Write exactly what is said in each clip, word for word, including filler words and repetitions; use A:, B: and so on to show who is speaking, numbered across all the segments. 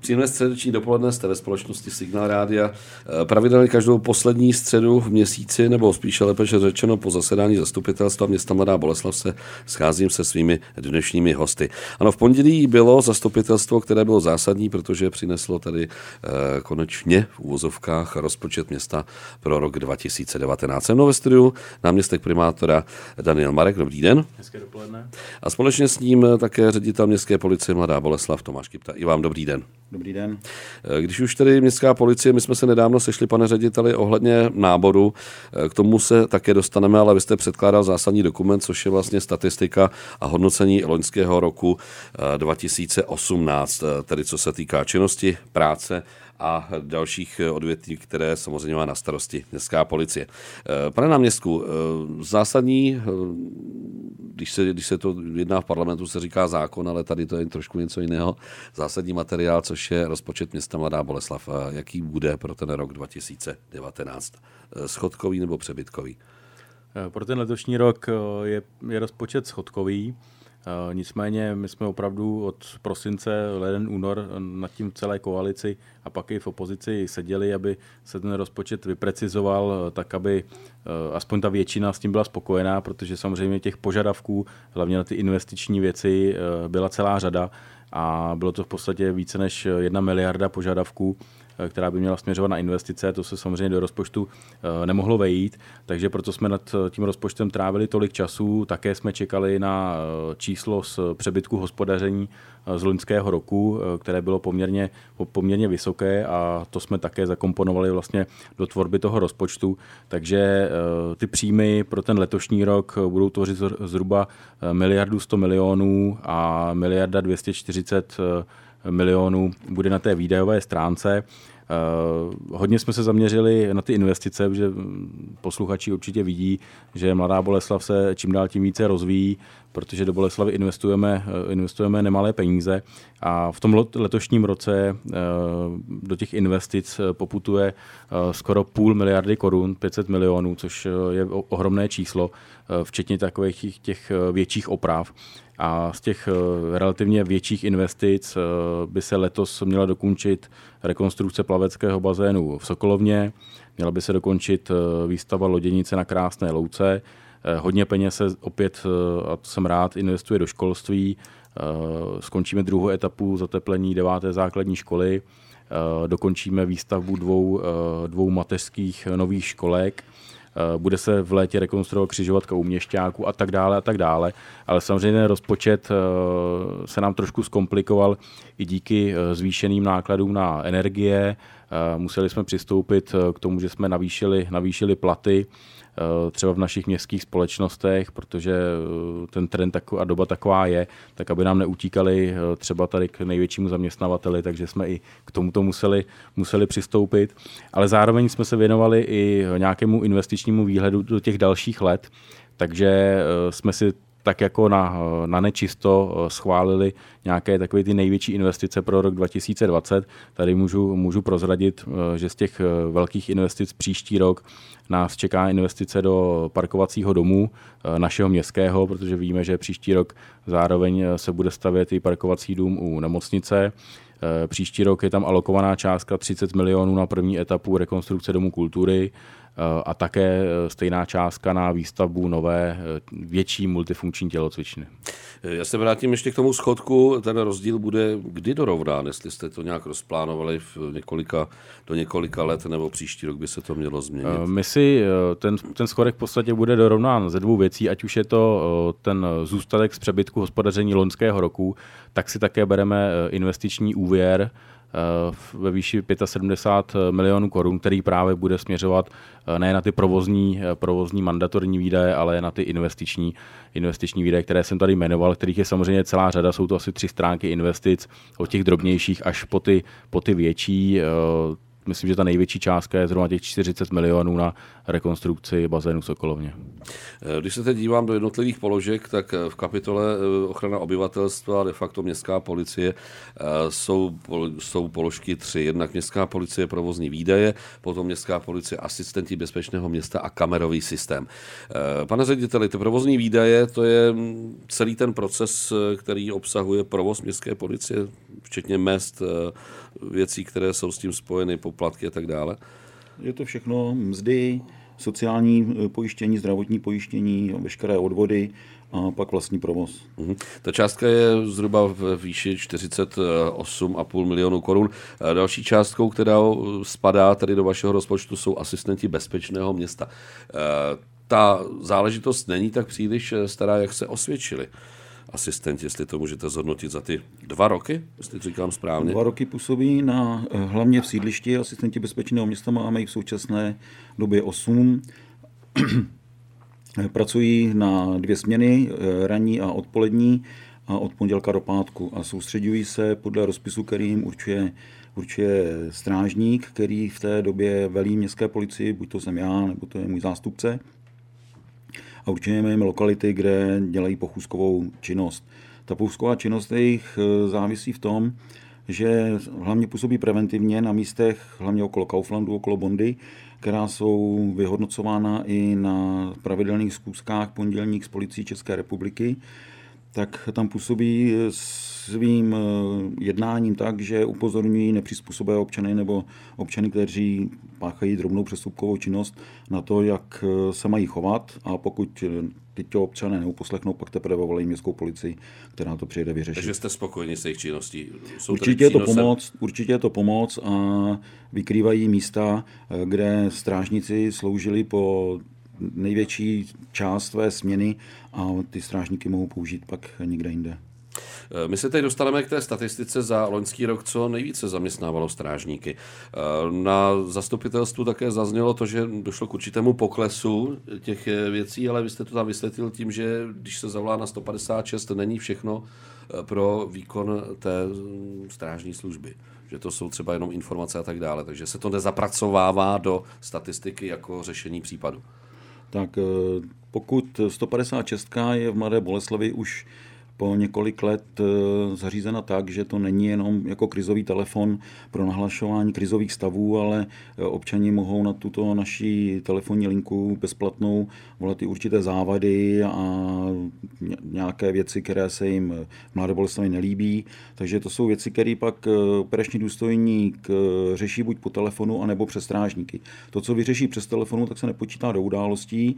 A: Příjemné středeční dopoledne jste ve společnosti Signál Rádia. Pravidelně každou poslední středu v měsíci, nebo spíše lépe řečeno po zasedání zastupitelstva města Mladá Boleslav se scházím se svými dnešními hosty. Ano, v pondělí bylo zastupitelstvo, které bylo zásadní, protože přineslo tady eh, konečně v uvozovkách rozpočet města pro rok dva tisíce devatenáct. Se mnou ve studiu náměstek primátora Daniel Marek. Dobrý den.
B: Hezké dopoledne.
A: A společně s ním také ředitel městské policie Mladá Boleslav Tomáš Kypta. I vám dobrý den.
B: Dobrý den.
A: Když už tedy městská policie, my jsme se nedávno sešli, pane řediteli, ohledně náboru, k tomu se také dostaneme, ale vy jste předkládal zásadní dokument, což je vlastně statistika a hodnocení loňského roku dva tisíce osmnáct, tedy co se týká činnosti, práce a dalších odvětví, které samozřejmě má na starosti městská policie. Pane náměstku, zásadní, když se, když se to jedná v parlamentu, se říká zákon, ale tady to je trošku něco jiného, zásadní materiál, což je rozpočet města Mladá Boleslav. Jaký bude pro ten rok dva tisíce devatenáct? Schodkový nebo přebytkový?
B: Pro ten letošní rok je, je rozpočet schodkový. Nicméně my jsme opravdu od prosince, leden, únor nad tím celé koalici a pak i v opozici seděli, aby se ten rozpočet vyprecizoval tak, aby aspoň ta většina s tím byla spokojená, protože samozřejmě těch požadavků, hlavně na ty investiční věci, byla celá řada a bylo to v podstatě více než jedna miliarda požadavků, která by měla směřovat na investice, to se samozřejmě do rozpočtu nemohlo vejít, takže proto jsme nad tím rozpočtem trávili tolik času, také jsme čekali na číslo z přebytku hospodaření z loňského roku, které bylo poměrně, poměrně vysoké a to jsme také zakomponovali vlastně do tvorby toho rozpočtu, takže ty příjmy pro ten letošní rok budou tvořit zhruba miliardu sto milionů a miliarda dvě stě čtyřicet milionů bude na té výdajové stránce. Uh, hodně jsme se zaměřili na ty investice, protože posluchači určitě vidí, že Mladá Boleslav se čím dál tím více rozvíjí, protože do Boleslavy investujeme, investujeme nemalé peníze a v tom letošním roce uh, do těch investic poputuje uh, skoro půl miliardy korun, pět set milionů, což je ohromné číslo, uh, včetně takových těch větších oprav. A z těch relativně větších investic by se letos měla dokončit rekonstrukce plaveckého bazénu v Sokolovně, měla by se dokončit výstava loděnice na Krásné Louce. Hodně peněz se opět, a to jsem rád, investuje do školství. Skončíme druhou etapu zateplení deváté základní školy. Dokončíme výstavbu dvou, dvou mateřských nových školek. Bude se v létě rekonstruovat křižovatka u Měšťáků a tak dále a tak dále. Ale samozřejmě rozpočet se nám trošku zkomplikoval i díky zvýšeným nákladům na energie. Museli jsme přistoupit k tomu, že jsme navýšili, navýšili platy třeba v našich městských společnostech, protože ten trend a doba taková je, tak aby nám neutíkali třeba tady k největšímu zaměstnavateli, takže jsme i k tomuto museli, museli přistoupit. Ale zároveň jsme se věnovali i nějakému investičnímu výhledu do těch dalších let, takže jsme si tak jako na, na nečisto schválili nějaké takové ty největší investice pro rok dva tisíce dvacet. Tady můžu, můžu prozradit, že z těch velkých investic příští rok nás čeká investice do parkovacího domu našeho městského, protože víme, že příští rok zároveň se bude stavět i parkovací dům u nemocnice. Příští rok je tam alokovaná částka třicet milionů na první etapu rekonstrukce domu kultury a také stejná částka na výstavbu nové větší multifunkční tělocvičny.
A: Já se vrátím ještě k tomu schodku. Ten rozdíl bude kdy dorovnán, jestli jste to nějak rozplánovali v několika, do několika let, nebo příští rok by se to mělo změnit?
B: My si, ten, ten schodek v podstatě bude dorovnán ze dvou věcí, ať už je to ten zůstatek z přebytku hospodaření loňského roku, tak si také bereme investiční úvěr ve výši sedmdesát pět milionů korun, který právě bude směřovat ne na ty provozní, provozní mandatorní výdaje, ale na ty investiční, investiční výdaje, které jsem tady jmenoval, kterých je samozřejmě celá řada, jsou to asi tři stránky investic, od těch drobnějších až po ty, po ty větší. myslím, že ta největší částka je zhruba těch čtyřicet milionů na rekonstrukci bazénu Sokolovně.
A: Když se teď dívám do jednotlivých položek, tak v kapitole ochrana obyvatelstva, de facto městská policie, jsou, jsou položky tři. Jednak městská policie provozní výdaje, potom městská policie asistenti bezpečného města a kamerový systém. Pane řediteli, ty provozní výdaje, to je celý ten proces, který obsahuje provoz městské policie, včetně mezd, věcí, které jsou s tím spojeny, poplatky a tak dále.
C: Je to všechno mzdy, sociální pojištění, zdravotní pojištění, veškeré odvody a pak vlastní provoz.
A: Uhum. Ta částka je zhruba v výši čtyřicet osm a půl milionů korun. Další částkou, která spadá tady do vašeho rozpočtu, jsou asistenti bezpečného města. Ta záležitost není tak příliš stará, jak se osvědčili asistenti, jestli to můžete zhodnotit za ty dva roky, jestli říkám správně.
C: Dva roky působí na, hlavně v sídlišti asistenti bezpečného města, máme jich v současné době osm. Pracují na dvě směny, ranní a odpolední, a od pondělka do pátku a soustředují se podle rozpisu, který jim určuje, určuje strážník, který v té době velí městské policii, buď to jsem já, nebo to je můj zástupce. A určujeme jim lokality, kde dělají pochůzkovou činnost. Ta pochůzková činnost jejich závisí v tom, že hlavně působí preventivně na místech, hlavně okolo Kauflandu, okolo Bondy, která jsou vyhodnocována i na pravidelných schůzkách pondělních s policií České republiky, tak tam působí svým jednáním tak, že upozorňují nepřizpůsobivé občany nebo občany, kteří páchají drobnou přestupkovou činnost, na to, jak se mají chovat, a pokud tyto občané neuposlechnou, pak teprve volají městskou policii, která to přijede vyřešit.
A: Takže jste spokojeni s jejich činností? Jsou
C: určitě, je to pomoc, určitě je to pomoc a vykrývají místa, kde strážníci sloužili po největší část své směny a ty strážníky mohou použít pak někde jinde.
A: My se teď dostaneme k té statistice za loňský rok, co nejvíce zaměstnávalo strážníky. Na zastupitelstvu také zaznělo to, že došlo k určitému poklesu těch věcí, ale vy jste to tam vysvětlil tím, že když se zavolá na sto padesát šest, není všechno pro výkon té strážní služby. Že to jsou třeba jenom informace a tak dále. Takže se to nezapracovává do statistiky jako řešení případu.
C: Tak pokud sto padesát šest je v Mladé Boleslavi už po několik let zařízena tak, že to není jenom jako krizový telefon pro nahlašování krizových stavů, ale občani mohou na tuto naší telefonní linku bezplatnou volat i určité závady a nějaké věci, které se jim v Mladé Boleslavi nelíbí. Takže to jsou věci, které pak operační důstojník řeší buď po telefonu, anebo přes strážníky. To, co vyřeší přes telefonu, tak se nepočítá do událostí,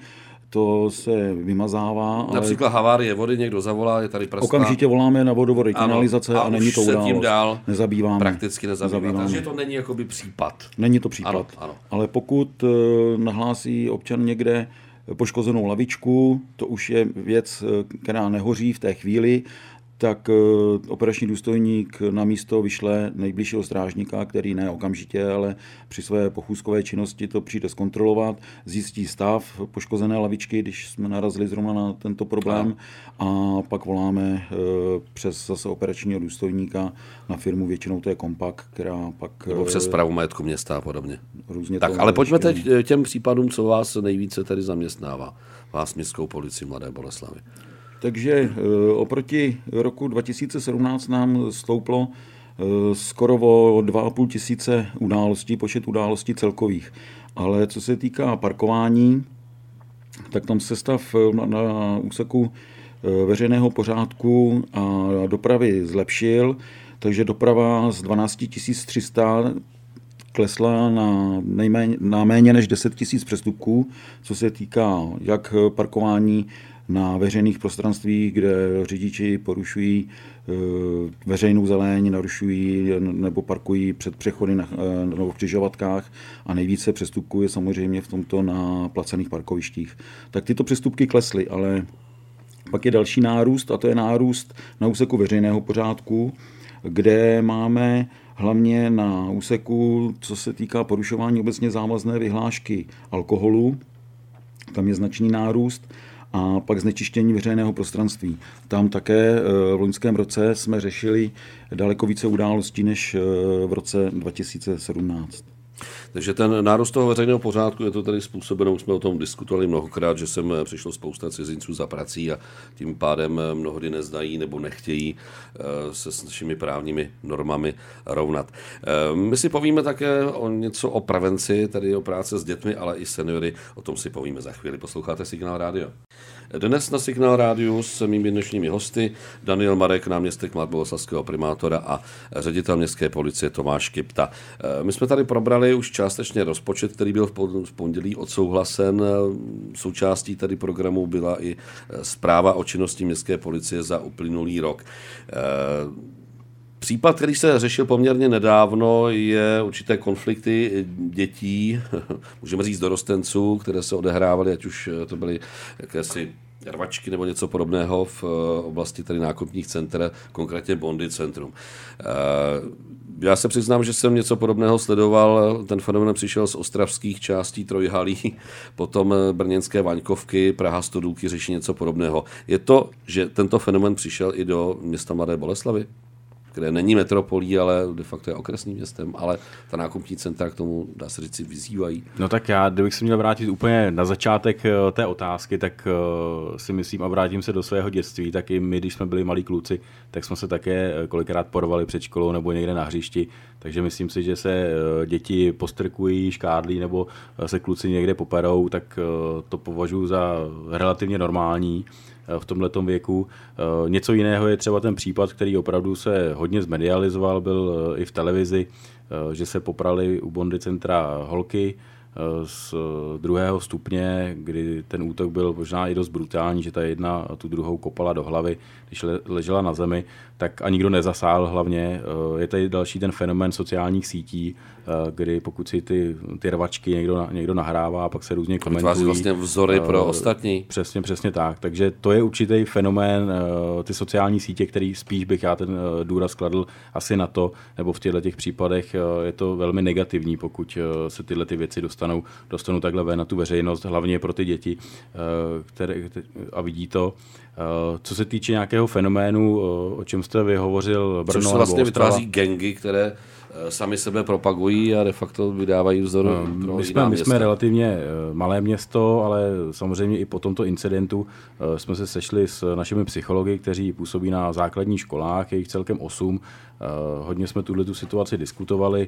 C: to se vymazává.
A: Například ale havárie vody, někdo zavolá, je tady prasklá.
C: Okamžitě voláme na vodovody, kanalizace a, a není to událost.
A: Tím dál
C: nezabýváme.
A: Prakticky nezabýváme. nezabýváme. Takže to není jakoby případ.
C: Není to případ.
A: Ano, ano.
C: Ale pokud nahlásí občan někde poškozenou lavičku, to už je věc, která nehoří v té chvíli, tak operační důstojník na místo vyšle nejbližšího strážníka, který ne okamžitě, ale při své pochůzkové činnosti to přijde zkontrolovat, zjistí stav poškozené lavičky, když jsme narazili zrovna na tento problém, a pak voláme přes zase operačního důstojníka na firmu, většinou to je Kompak, která pak...
A: Nebo přes správu majetku města a podobně.
C: Různě
A: tak, ale pojďme teď těm případům, co vás nejvíce tady zaměstnává. Vás městskou policii Mladé Boleslavi.
C: Takže oproti roku dva tisíce sedmnáct nám stouplo skoro o dva a půl tisíce událostí, počet událostí celkových. Ale co se týká parkování, tak tam se stav na úseku veřejného pořádku a dopravy zlepšil, takže doprava z dvanáct tisíc tři sta klesla na, nejméně, na méně než deset tisíc přestupků, co se týká jak parkování na veřejných prostranstvích, kde řidiči porušují e, veřejnou zeleň, narušují nebo parkují před přechody na, e, nebo v křižovatkách, a nejvíce přestupků je samozřejmě v tomto na placených parkovištích. Tak tyto přestupky klesly, ale pak je další nárůst, a to je nárůst na úseku veřejného pořádku, kde máme hlavně na úseku, co se týká porušování obecně závazné vyhlášky alkoholu, tam je značný nárůst, a pak znečištění veřejného prostranství. Tam také v loňském roce jsme řešili daleko více událostí než v roce dva tisíce sedmnáct.
A: Takže ten nárůst toho veřejného pořádku je to tady způsobeno, už jsme o tom diskutovali mnohokrát, že sem přišlo spousta cizinců za prací a tím pádem mnohdy neznají nebo nechtějí se s našimi právními normami rovnat. My si povíme také o něco o prevenci, tedy o práce s dětmi, ale i seniory, o tom si povíme za chvíli. Posloucháte Signál rádio. Dnes na Signál rádiu s mými dnešními hosty Daniel Marek, náměstek mladoboleslavského primátora a ředitel městské policie Tomáš Kypta. My jsme tady probrali už částečně rozpočet, který byl v pondělí odsouhlasen. Součástí tady programu byla i zpráva o činnosti městské policie za uplynulý rok. Případ, který se řešil poměrně nedávno, je určité konflikty dětí, můžeme říct dorostenců, které se odehrávaly, ať už to byly jakési rvačky nebo něco podobného v oblasti tady nákupních center, konkrétně Bondy centrum. Já se přiznám, že jsem něco podobného sledoval. Ten fenomén přišel z ostravských částí Trojhalí, potom brněnské Vaňkovky, Praha Stodůlky řeší něco podobného. Je to, že tento fenomén přišel i do města Mladé Boleslavi, které není metropolí, ale de facto je okresním městem, ale ta nákupní centra k tomu, dá se říct, vyzývají.
B: No tak já, kdybych se měl vrátit úplně na začátek té otázky, tak si myslím a vrátím se do svého dětství, tak i my, když jsme byli malí kluci, tak jsme se také kolikrát porvali před školou nebo někde na hřišti, takže myslím si, že se děti postrkují, škádlí nebo se kluci někde poperou, tak to považuji za relativně normální v tomhletom věku. Něco jiného je třeba ten případ, který opravdu se hodně zmedializoval, byl i v televizi, že se poprali u Bondy centra holky z druhého stupně, kdy ten útok byl možná i dost brutální, že ta jedna tu druhou kopala do hlavy, když ležela na zemi, tak a nikdo nezasáhl hlavně. Je tady další ten fenomén sociálních sítí, kdy pokud si ty, ty rvačky někdo, někdo nahrává a pak se různě komentují.
A: Vytváří vlastně vzory pro ostatní.
B: Přesně, přesně tak. Takže to je určitý fenomén, ty sociální sítě, který spíš bych já ten důraz kladl asi na to, nebo v těchto těch případech je to velmi negativní, pokud se tyhle ty věci dostanou, dostanou takhle ven na tu veřejnost, hlavně pro ty děti, které, a vidí to. Co se týče nějakého fenoménu, o čem jste vyhovořil, Brno,
A: což se vlastně vytváří gangy, které sami sebe propagují a de facto vydávají vzor pro
B: my jsme, my jsme relativně malé město, ale samozřejmě i po tomto incidentu jsme se sešli s našimi psychologi, kteří působí na základních školách, je jich celkem osm. Hodně jsme tuhle situaci diskutovali,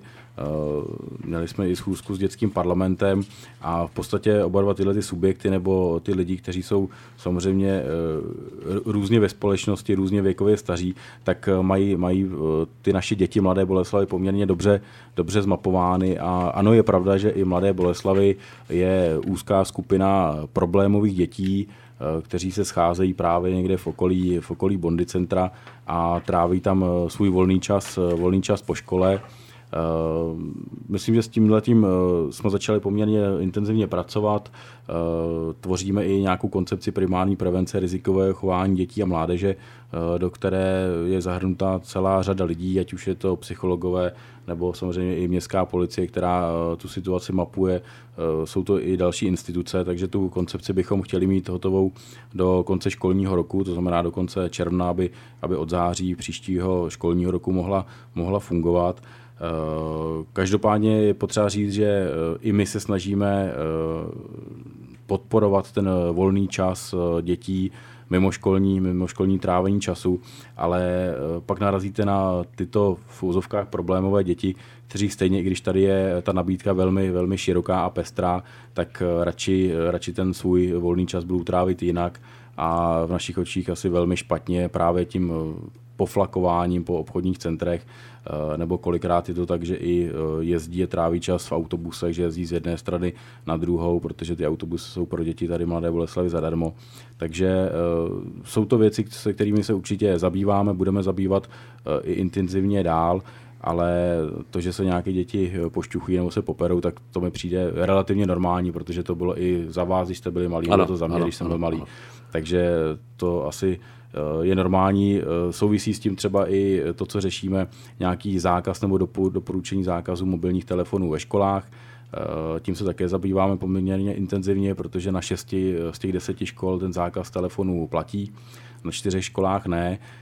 B: měli jsme i schůzku s dětským parlamentem a v podstatě oba dva tyhle ty subjekty nebo ty lidi, kteří jsou samozřejmě různě ve společnosti, různě věkově staří, tak mají, mají ty naše děti Mladé Boleslavy poměrně dobře, dobře zmapovány a ano, je pravda, že i Mladé Boleslavy je úzká skupina problémových dětí, kteří se scházejí právě někde v okolí, v okolí Bondy centra a tráví tam svůj volný čas, volný čas po škole. Myslím, že s tímhletím jsme začali poměrně intenzivně pracovat. Tvoříme i nějakou koncepci primární prevence rizikového chování dětí a mládeže, do které je zahrnutá celá řada lidí, ať už je to psychologové nebo samozřejmě i městská policie, která tu situaci mapuje. Jsou to i další instituce, takže tu koncepci bychom chtěli mít hotovou do konce školního roku, to znamená do konce června, aby, aby od září příštího školního roku mohla, mohla fungovat. Každopádně je potřeba říct, že i my se snažíme podporovat ten volný čas dětí, mimoškolní, mimoškolní trávení času, ale pak narazíte na tyto v úzovkách problémové děti, kteří stejně, i když tady je ta nabídka velmi, velmi široká a pestrá, tak radši, radši ten svůj volný čas budou trávit jinak a v našich očích asi velmi špatně právě tím poflakováním po obchodních centrech, nebo kolikrát je to tak, že i jezdí a tráví čas v autobusech, že jezdí z jedné strany na druhou, protože ty autobusy jsou pro děti tady Mladé Boleslavy zadarmo. Takže jsou to věci, se kterými se určitě zabýváme, budeme zabývat i intenzivně dál, ale to, že se nějaké děti pošťuchují nebo se poperou, tak to mi přijde relativně normální, protože to bylo i za vás, když jste byli malí, bylo to za mě, ano, když jsem byl malý. Ano. Takže to asi je normální. Souvisí s tím třeba i to, co řešíme, nějaký zákaz nebo doporučení zákazu mobilních telefonů ve školách. Tím se také zabýváme poměrně intenzivně, protože na šesti z těch deseti škol ten zákaz telefonů platí, na čtyřech školách ne.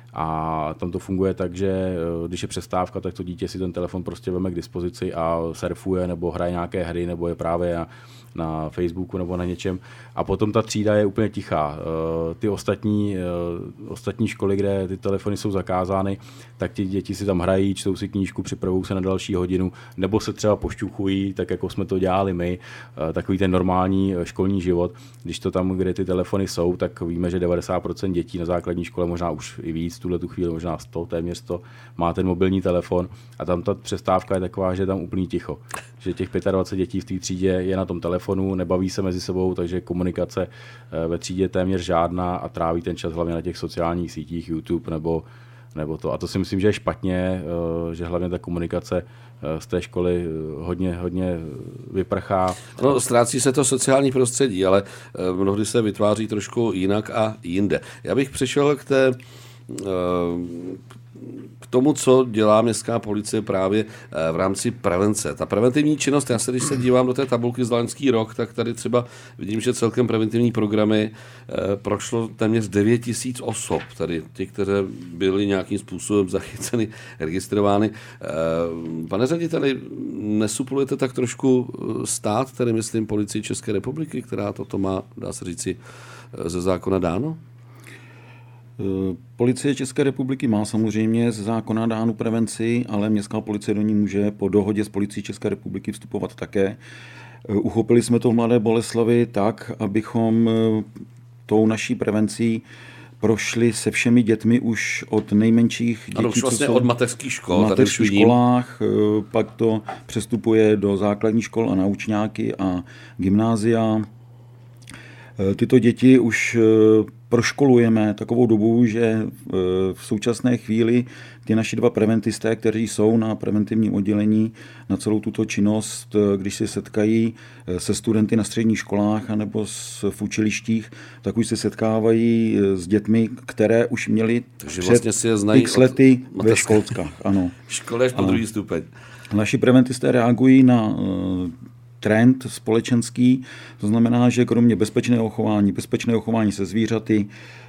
B: A tam to funguje tak, že když je přestávka, tak to dítě si ten telefon prostě veme k dispozici a surfuje nebo hraje nějaké hry, nebo je právě na, na Facebooku nebo na něčem. A potom ta třída je úplně tichá. Ty ostatní, ostatní školy, kde ty telefony jsou zakázány, tak ti děti si tam hrají, čtou si knížku, připravují se na další hodinu, nebo se třeba pošťuchují, tak jako jsme to dělali my, takový ten normální školní život. Když to tam, kde ty telefony jsou, tak víme, že devadesát procent dětí na základní škole, možná už i víc, tuhle tu chvíli možná sto, téměř sto, má ten mobilní telefon a tam ta přestávka je taková, že je tam úplný ticho. Že těch dvacet pět dětí v té třídě je na tom telefonu, nebaví se mezi sebou, takže komunikace ve třídě je téměř žádná a tráví ten čas hlavně na těch sociálních sítích, YouTube nebo, nebo to. A to si myslím, že je špatně, že hlavně ta komunikace z té školy hodně, hodně vyprchá.
A: No, ztrácí se to sociální prostředí, ale mnohdy se vytváří trošku jinak a jinde. Já bych přišel k té k tomu, co dělá městská policie právě v rámci prevence. Ta preventivní činnost, já se, když se dívám do té tabulky za loňský rok, tak tady třeba vidím, že celkem preventivní programy prošlo téměř devět tisíc osob, tady ti, kteří byli nějakým způsobem zachyceny, registrovány. Pane řediteli, nesuplujete tak trošku stát, tedy myslím Policii České republiky, která toto má, dá se říci, ze zákona dáno?
C: Policie České republiky má samozřejmě ze zákona dánu prevenci, ale městská policie do ní může po dohodě s Policií České republiky vstupovat také. Uchopili jsme to v Mladé Boleslavi tak, abychom tou naší prevencí prošli se všemi dětmi už od nejmenších dětí,
A: ano, už vlastně
C: co jsou
A: od mateřských škol.
C: V mateřských školách, pak to přestupuje do základních škol a naučňáky a gymnázia. Tyto děti už proškolujeme takovou dobu, že v současné chvíli ty naši dva preventisté, kteří jsou na preventivním oddělení na celou tuto činnost, když se setkají se studenty na středních školách anebo v učilištích, tak už se setkávají s dětmi, které už měly
A: Takže
C: před
A: vlastně si je znají
C: x lety ve školkách. Ano.
A: Školy až po druhý stupeň.
C: Naši preventisté reagují na trend společenský, to znamená, že kromě bezpečného chování, bezpečného chování se zvířaty,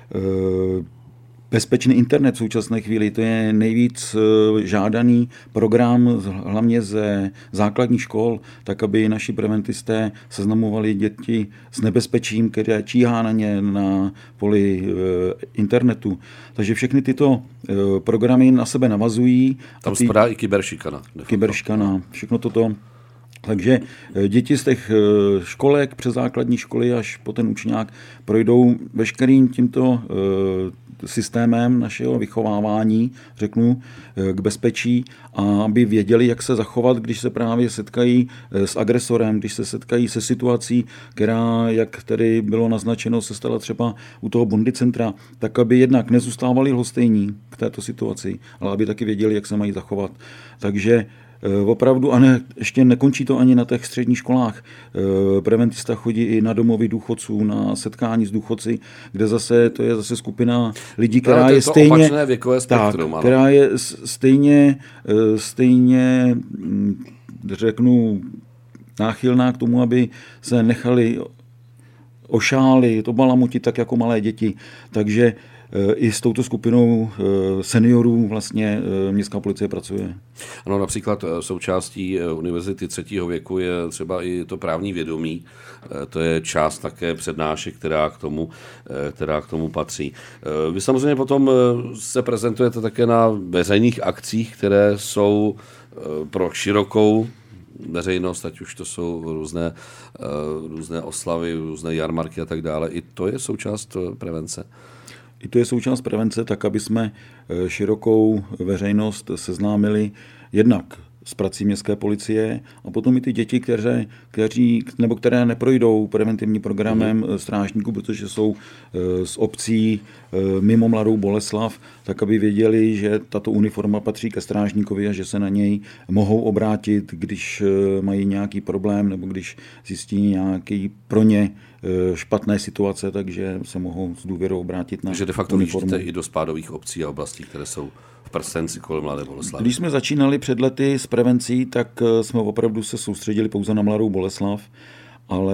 C: bezpečný internet v současné chvíli, to je nejvíc žádaný program, hlavně ze základních škol, tak aby naši preventisté seznamovali děti s nebezpečím, které číhá na ně na poli internetu. Takže všechny tyto programy na sebe navazují.
A: Tam spadá i kyberšikana.
C: Kyberšikana, všechno toto. Takže děti z těch školek přes základní školy až po ten učňák projdou veškerým tímto systémem našeho vychovávání, řeknu, k bezpečí, a aby věděli, jak se zachovat, když se právě setkají s agresorem, když se setkají se situací, která, jak tady bylo naznačeno, se stala třeba u toho Bondy centra, tak aby jednak nezůstávali lhostejní k této situaci, ale aby taky věděli, jak se mají zachovat. Takže opravdu, a ne, ještě nekončí to ani na těch středních školách. Preventista chodí i na domovy důchodců, na setkání s důchodci, kde zase to je zase skupina lidí, která je, je stejně, tak, která je stejně, stejně, řeknu, náchylná k tomu, aby se nechali ošálit, obalamutit tak jako malé děti. Takže i s touto skupinou seniorů vlastně městská policie pracuje.
A: Ano, například součástí univerzity třetího věku je třeba i to právní vědomí. To je část také přednášek, která k tomu, která k tomu patří. Vy samozřejmě potom se prezentujete také na veřejných akcích, které jsou pro širokou veřejnost, ať už to jsou různé, různé oslavy, různé jarmarky a tak dále. I to je součást prevence.
C: I to je součást prevence, tak aby jsme širokou veřejnost seznámili jednak s prací městské policie a potom i ty děti, které, kteří, nebo které neprojdou preventivním programem mm. strážníků, protože jsou z obcí mimo Mladou Boleslav, tak aby věděli, že tato uniforma patří ke strážníkovi a že se na něj mohou obrátit, když mají nějaký problém nebo když zjistí nějaký pro ně špatné situace, takže se mohou s důvěrou obrátit na
A: takže de facto
C: uniformu.
A: vyjíždíte i do spádových obcí a oblastí, které jsou v prstenci kolem Mladé Boleslavy.
C: Když jsme začínali před lety s prevencí, tak jsme opravdu se soustředili pouze na Mladou Boleslav ale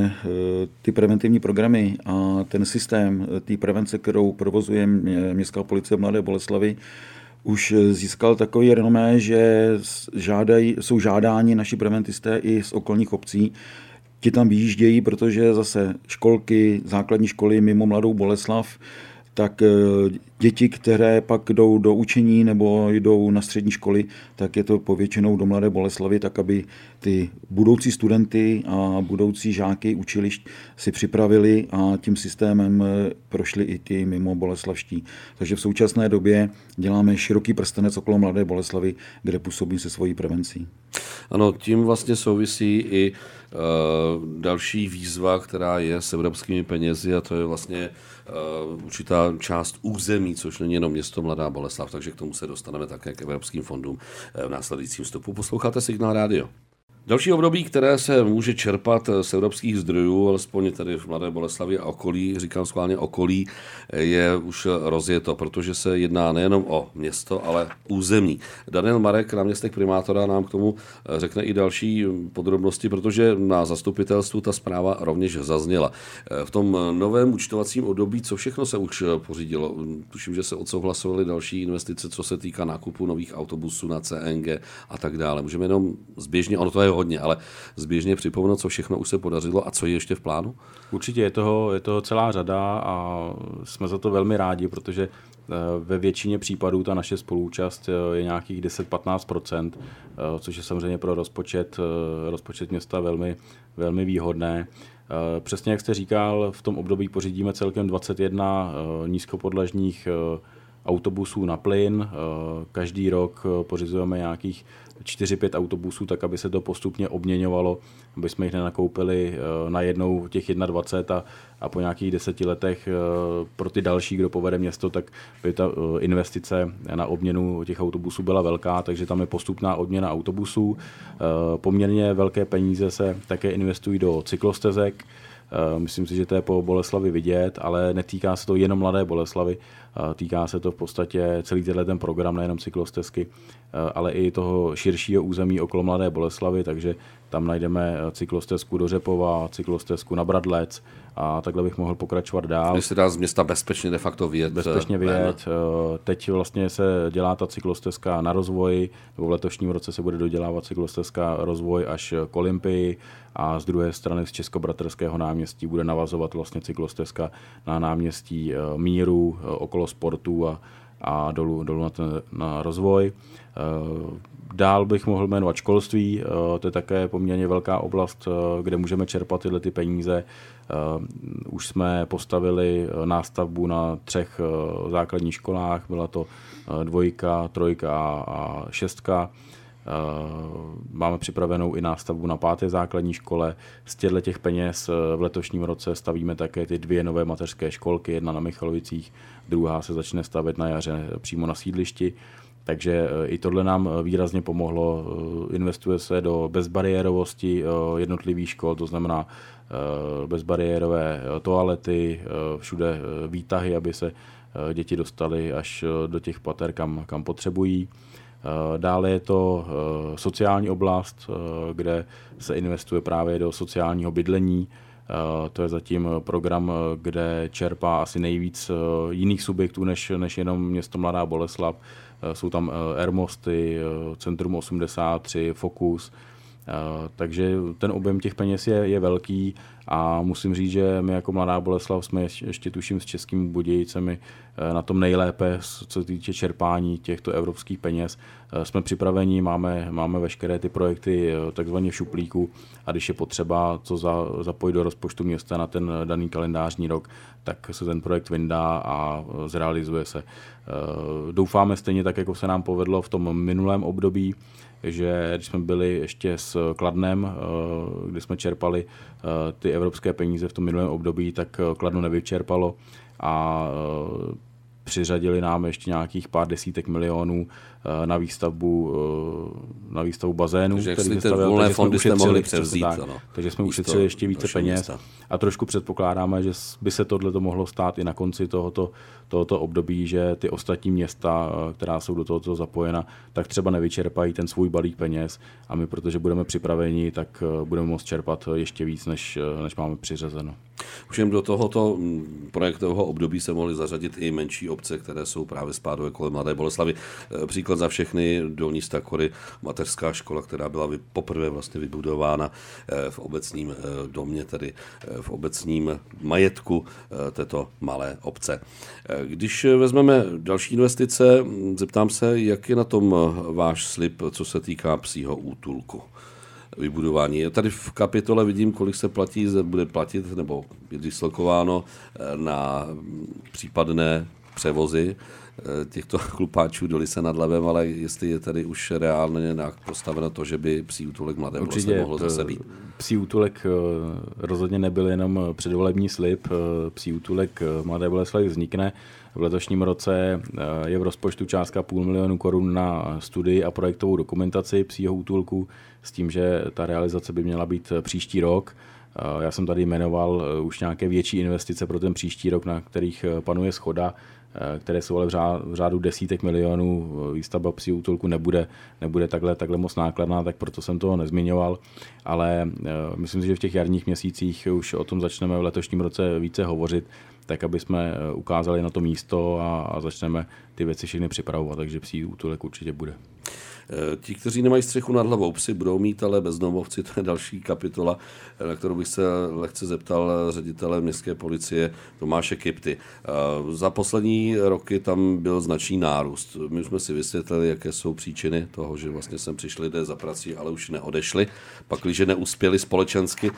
C: ty preventivní programy a ten systém té prevence, kterou provozuje Městská policie Mladé Boleslavi, už získal takový renomé, že žádají, jsou žádáni naši preventisté i z okolních obcí. Ti tam vyjíždějí, protože zase školky, základní školy mimo Mladou Boleslav, tak děti, které pak jdou do učení nebo jdou na střední školy, tak je to povětšinou do Mladé Boleslavy, tak aby ty budoucí studenty a budoucí žáky učilišť si připravili a tím systémem prošli i ty mimo boleslavští. Takže v současné době děláme široký prstenec okolo Mladé Boleslavy, kde působí se svojí prevencí.
A: Ano, tím vlastně souvisí i uh, další výzva, která je s evropskými penězi, a to je vlastně uh, určitá část území, což není jenom město Mladá Boleslav, takže k tomu se dostaneme také k evropským fondům v následujícím vstupu. Posloucháte Signál rádio. Další období, které se může čerpat z evropských zdrojů, alespoň tady v Mladé Boleslavi a okolí, říkám schválně okolí, je už rozjeto, protože se jedná nejenom o město, ale území. Daniel Marek, náměstek primátora, nám k tomu řekne i další podrobnosti, protože na zastupitelstvu ta zpráva rovněž zazněla. V tom novém účtovacím období, co všechno se už pořídilo? Tuším, že se odsouhlasovaly další investice, co se týká nákupu nových autobusů na C N G a tak dále. Můžeme jenom zběžně, ono to je hodně, ale zběžně připomenout, co všechno už se podařilo a co je ještě v plánu?
B: Určitě je toho, je toho celá řada a jsme za to velmi rádi, protože ve většině případů ta naše spoluúčast je nějakých deset až patnáct procent, což je samozřejmě pro rozpočet, rozpočet města velmi, velmi výhodné. Přesně jak jste říkal, v tom období pořídíme celkem dvacet jedna nízkopodlažních autobusů na plyn. Každý rok pořizujeme nějakých čtyři pět autobusů, tak aby se to postupně obměňovalo, aby jsme jich nenakoupili najednou těch dvacet jedna a, a po nějakých deseti letech pro ty další, kdo povede město, tak by ta investice na obměnu těch autobusů byla velká, takže tam je postupná odměna autobusů. Poměrně velké peníze se také investují do cyklostezek. Myslím si, že to je po Boleslavi vidět, ale netýká se to jenom Mladé Boleslavy, týká se to v podstatě celý ten program, nejenom cyklostezky, ale i toho širšího území okolo Mladé Boleslavy, takže tam najdeme cyklostezku do Řepova, cyklostezku na Bradlec a takhle bych mohl pokračovat dál.
A: Když se dá z města bezpečně de facto vyjet.
B: Bezpečně vyjet. Teď vlastně se dělá ta cyklostezka na Rozvoj, nebo v letošním roce se bude dodělávat cyklostezka Rozvoj až k Olympii a z druhé strany z Českobratrského náměstí bude navazovat vlastně cyklostezka na náměstí Míru okolo sportu a, a dolů, dolů na, ten, na Rozvoj. Dál bych mohl jmenovat školství, to je také poměrně velká oblast, kde můžeme čerpat tyhle ty peníze. Už jsme postavili nástavbu na třech základních školách, byla to dvojka, trojka a šestka. Máme připravenou i nástavbu na páté základní škole. Z těchto těch peněz v letošním roce stavíme také ty dvě nové mateřské školky, jedna na Michalovicích, druhá se začne stavět na jaře přímo na sídlišti. Takže i tohle nám výrazně pomohlo. Investuje se do bezbariérovosti jednotlivých škol, to znamená bezbariérové toalety, všude výtahy, aby se děti dostaly až do těch pater, kam, kam potřebují. Dále je to sociální oblast, kde se investuje právě do sociálního bydlení. To je zatím program, kde čerpá asi nejvíc jiných subjektů než, než jenom město Mladá Boleslav. Jsou tam Airmosty, Centrum osmdesát tři, Focus. Takže ten objem těch peněz je, je velký a musím říct, že my jako Mladá Boleslav jsme ještě tuším s Českými Budějicemi na tom nejlépe, co se týče čerpání těchto evropských peněz. Jsme připraveni, máme, máme veškeré ty projekty takzvaně v šuplíku a když je potřeba co za, zapojit do rozpočtu města na ten daný kalendářní rok, tak se ten projekt vyndá a zrealizuje se. Doufáme stejně tak, jako se nám povedlo v tom minulém období, že když jsme byli ještě s Kladnem, kdy jsme čerpali ty evropské peníze v tom minulém období, tak Kladno nevyčerpalo a přiřadili nám ještě nějakých pár desítek milionů na výstavbu, na výstavbu bazénu.
A: Takže který ty volné fondy jste mohli převzít.
B: Tak,
A: ano.
B: Takže jsme ušetřili ještě více peněz
A: místa.
B: A trošku předpokládáme, že by se tohle mohlo stát i na konci tohoto, tohoto období, že ty ostatní města, která jsou do tohoto zapojena, tak třeba nevyčerpají ten svůj balík peněz a my, protože budeme připraveni, tak budeme moct čerpat ještě víc, než, než máme přiřazeno.
A: Už jen do tohoto projektového období se mohly zařadit i menší obce, které jsou právě spádové kolem Mladé Boleslavi. Příklad za všechny: Dolní Stakory, mateřská škola, která byla poprvé vlastně vybudována v obecním domě, tedy v obecním majetku této malé obce. Když vezmeme další investice, zeptám se, jak je na tom váš slib, co se týká psího útulku? Vybudování. Tady v kapitole vidím, kolik se platí, bude platit, nebo je dislokováno na případné převozy těchto chlupáčů do Lysé nad Labem, ale jestli je tady už reálně nějak postaveno to, že by psí útulek Mladé Boleslavi mohlo zase být.
B: Psí útulek rozhodně nebyl jenom předvolební slib. Psí útulek Mladé Boleslavi vznikne. V letošním roce je v rozpočtu částka půl milionu korun na studii a projektovou dokumentaci psího útulku s tím, že ta realizace by měla být příští rok. Já jsem tady jmenoval už nějaké větší investice pro ten příští rok, na kterých panuje shoda, které jsou ale v řádu desítek milionů. Výstavba psího útulku nebude, nebude takhle, takhle moc nákladná, tak proto jsem to nezmiňoval, ale myslím si, že v těch jarních měsících už o tom začneme v letošním roce více hovořit, tak aby jsme ukázali na to místo a, a začneme ty věci všechny připravovat, takže psí útulek určitě bude.
A: Ti, kteří nemají střechu nad hlavou, psi budou mít, ale bezdomovci, to je další kapitola, na kterou bych se lehce zeptal ředitele městské policie Tomáše Kypty. Za poslední roky tam byl značný nárůst. My jsme si vysvětlili, jaké jsou příčiny toho, že vlastně sem přišli lidé za prací, ale už neodešli, pakliže neuspěli společensky.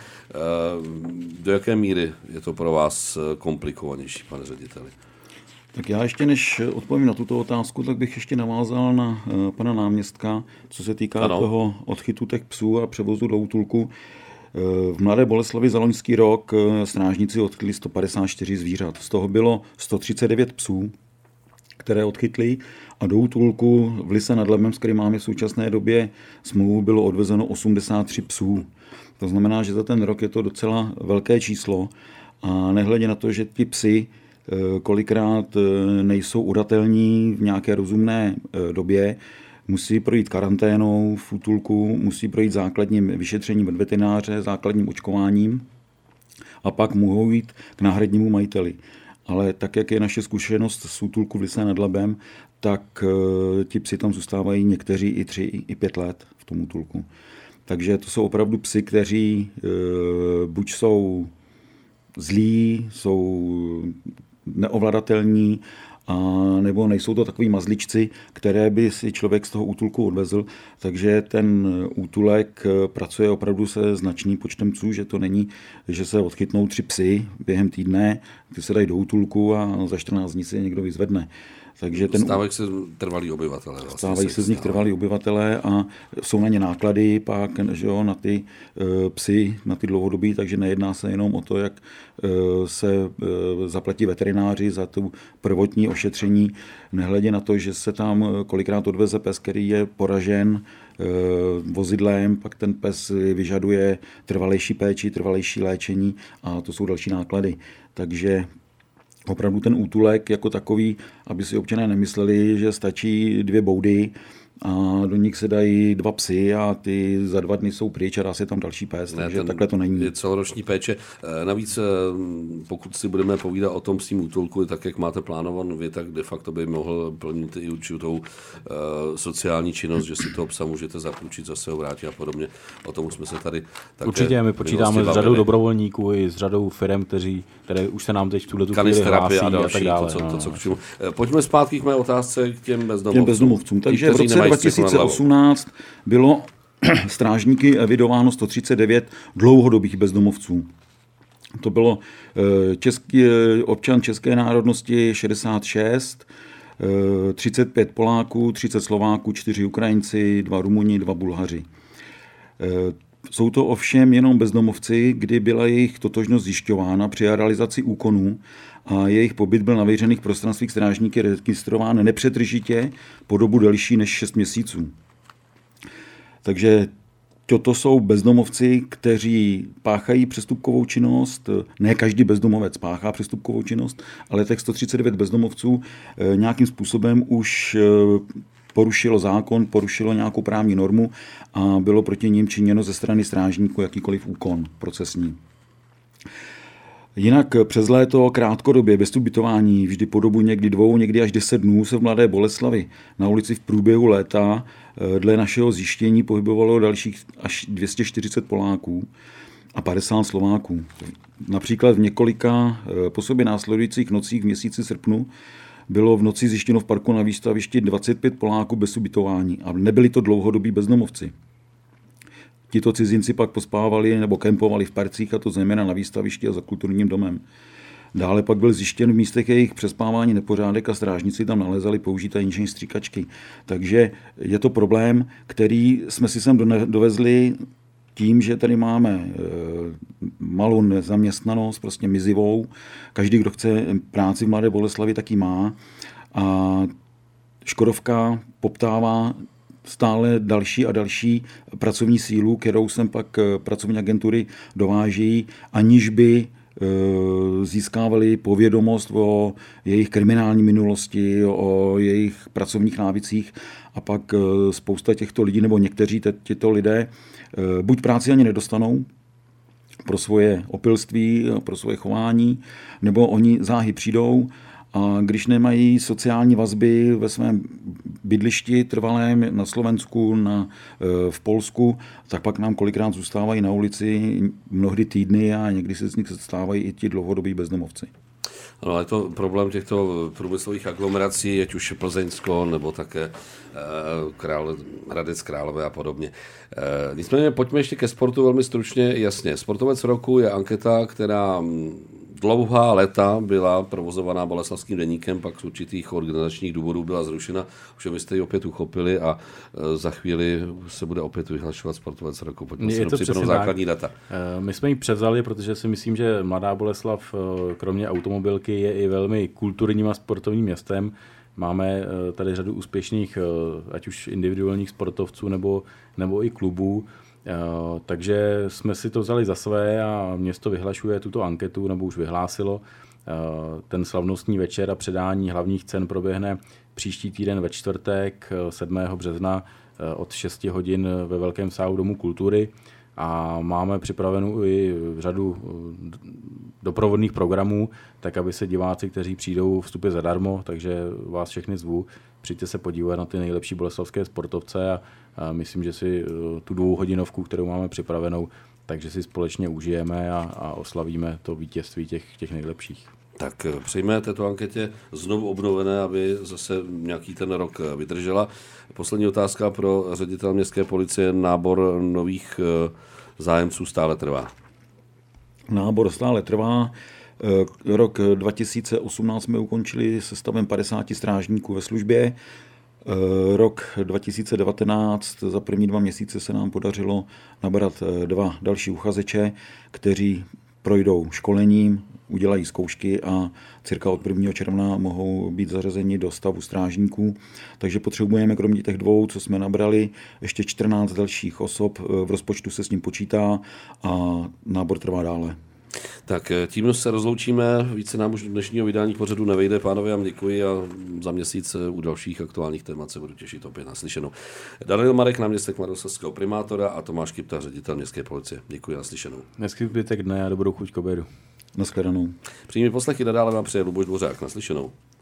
A: Do jaké míry je to pro vás komplikovanější, pane řediteli?
C: Tak já ještě než odpovím na tuto otázku, tak bych ještě navázal na uh, pana náměstka, co se týká ano. toho odchytu těch psů a převozu do útulku. Uh, v Mladé Boleslavi za loňský rok uh, strážníci odchytli sto padesát čtyři zvířat. Z toho bylo sto třicet devět psů, které odchytli, a do útulku v Lysé nad Labem, s kterým máme v současné době smlouvu, bylo odvezeno osmdesát tři psů. To znamená, že za ten rok je to docela velké číslo a nehledě na to, že ti psi kolikrát nejsou udatelní v nějaké rozumné době, musí projít karanténou v útulku, musí projít základním vyšetřením od veterináře, základním očkováním a pak mohou jít k náhradnímu majiteli. Ale tak, jak je naše zkušenost z útulku v Lysé nad Labem, tak ti psi tam zůstávají někteří i tři, i pět let v tom útulku. Takže to jsou opravdu psi, kteří buď jsou zlí, jsou neovladatelní, a nebo nejsou to takový mazličci, které by si člověk z toho útulku odvezl. Takže ten útulek pracuje opravdu se značným počtem psů, že to není, že se odchytnou tři psy během týdne, ty se dají do útulku a za čtrnáct dní si je někdo vyzvedne. Takže ten,
A: stávají se trvalí obyvatelé. Vlastně
C: stávají se z nich trvalí obyvatelé a jsou na ně náklady pak, že jo, na ty uh, psy, na ty dlouhodobí, takže nejedná se jenom o to, jak uh, se uh, zaplatí veterináři za tu prvotní ošetření, nehledě na to, že se tam kolikrát odveze pes, který je poražen uh, vozidlem, pak ten pes vyžaduje trvalejší péči, trvalejší léčení a to jsou další náklady. Takže opravdu ten útulek jako takový, aby si občané nemysleli, že stačí dvě boudy a do nich se dají dva psy a ty za dva dny jsou pryč a dá se tam další pes, ne, takže takhle to není.
A: Je celoroční péče. Navíc, pokud si budeme povídat o tom psím útulku, tak jak máte plánovanou vy, tak de facto by mohl plnit i určitou uh, sociální činnost, že si toho psa můžete zapůjčit, zase ho vrátit a podobně. O tom jsme se tady také
B: určitě, my počítáme s řadou dobrovolníků i s řadou firem, kteří, které už se nám teď v tuhle chvíli hlásí a, další, a tak dále. To, co,
A: no, to, co k čemu. Pojďme zpátky k mé otázce k těm bezdomovcům.
C: Těm bezdomovcům. Takže v roce dva tisíce osmnáct bylo strážníky evidováno sto třicet devět dlouhodobých bezdomovců. To bylo český občan české národnosti šedesát šest, třicet pět Poláků, třicet Slováků, čtyři Ukrajinci, dva Rumuni, dva Bulhaři. Jsou to ovšem jenom bezdomovci, kdy byla jejich totožnost zjišťována při realizaci úkonů a jejich pobyt byl na veřejných prostranstvích strážníky registrován nepřetržitě po dobu delší než šest měsíců. Takže toto jsou bezdomovci, kteří páchají přestupkovou činnost. Ne každý bezdomovec páchá přestupkovou činnost, ale těch sto třicet devět bezdomovců nějakým způsobem už porušilo zákon, porušilo nějakou právní normu a bylo proti nim činěno ze strany strážníků jakýkoliv úkon procesní. Jinak přes léto krátkodobě bez ubytování, vždy po dobu někdy dvou, někdy až deset dnů se v Mladé Boleslavi na ulici v průběhu léta dle našeho zjištění pohybovalo dalších až dvě stě čtyřicet Poláků a padesát Slováků. Například v několika po sobě následujících nocích v měsíci srpnu bylo v noci zjištěno v parku na výstavišti dvacet pět Poláků bez ubytování a nebyli to dlouhodobí bezdomovci. Tito cizinci pak pospávali nebo kempovali v parcích, a to zejména na výstavišti a za kulturním domem. Dále pak byl zjištěn v místech jejich přespávání nepořádek a strážníci tam nalezali použité inční stříkačky. Takže je to problém, který jsme si sem dovezli tím, že tady máme malou nezaměstnanost, prostě mizivou. Každý, kdo chce práci v Mladé Boleslavi, taky má. A Škodovka poptává stále další a další pracovní sílu, kterou sem pak pracovní agentury dováží, aniž by získávali povědomost o jejich kriminální minulosti, o jejich pracovních návicích a pak spousta těchto lidí nebo někteří těchto lidé buď práci ani nedostanou pro svoje opilství, pro svoje chování, nebo oni záhy přijdou a když nemají sociální vazby ve svém bydlišti trvalém na Slovensku, na, v Polsku, tak pak nám kolikrát zůstávají na ulici mnohdy týdny a někdy se z nich stávají i ti dlouhodobí bezdomovci.
A: No, ale to problém těchto průmyslových aglomerací, ať už Plzeňsko, nebo také Král, Hradec Králové a podobně. Nicméně pojďme ještě ke sportu velmi stručně. Jasně, Sportovec roku je anketa, která dlouhá léta byla provozovaná Boleslavským deníkem, pak z určitých organizačních důvodů byla zrušena, už byste ji opět uchopili a za chvíli se bude opět vyhlašovat Sportovec roku. Pojďme si připomenout základní data.
B: My jsme ji převzali, protože si myslím, že Mladá Boleslav kromě automobilky je i velmi kulturním a sportovním městem. Máme tady řadu úspěšných, ať už individuálních sportovců nebo, nebo i klubů. Takže jsme si to vzali za své a město vyhlašuje tuto anketu, nebo už vyhlásilo. Ten slavnostní večer a předání hlavních cen proběhne příští týden ve čtvrtek sedmého března od šesti hodin ve Velkém sálu Domu kultury a máme připravenou i řadu doprovodných programů, tak aby se diváci, kteří přijdou, vstupy zadarmo, takže vás všechny zvu. Přijďte se podívat na ty nejlepší boleslavské sportovce a, a myslím, že si tu dvouhodinovku, kterou máme připravenou, takže si společně užijeme a, a oslavíme to vítězství těch, těch nejlepších.
A: Tak přejme této anketě znovu obnovené, aby zase nějaký ten rok vydržela. Poslední otázka pro ředitele městské policie. Nábor nových zájemců stále trvá.
C: Nábor stále trvá. Rok dva tisíce osmnáct jsme ukončili se stavem padesáti strážníků ve službě. Rok dva tisíce devatenáct za první dva měsíce se nám podařilo nabrat dva další uchazeče, kteří projdou školením, udělají zkoušky a cirka od prvního června mohou být zařazeni do stavu strážníků. Takže potřebujeme kromě těch dvou, co jsme nabrali, ještě čtrnáct dalších osob. V rozpočtu se s ním počítá a nábor trvá dále.
A: Tak tím se rozloučíme, více nám už dnešního vydání pořadu nevejde. Pánové, vám děkuji a za měsíc u dalších aktuálních témat se budu těšit opět naslyšenou. Daniel Marek, náměstek mladoslavského primátora a Tomáš Kypta, ředitel městské policie. Děkuji a naslyšenou.
B: Hezký zbytek dne a dobrou chuť k obědu.
C: Naschledanou.
A: Příjemný poslechy nadále vám přeje Luboš Dvořák. Naslyšenou.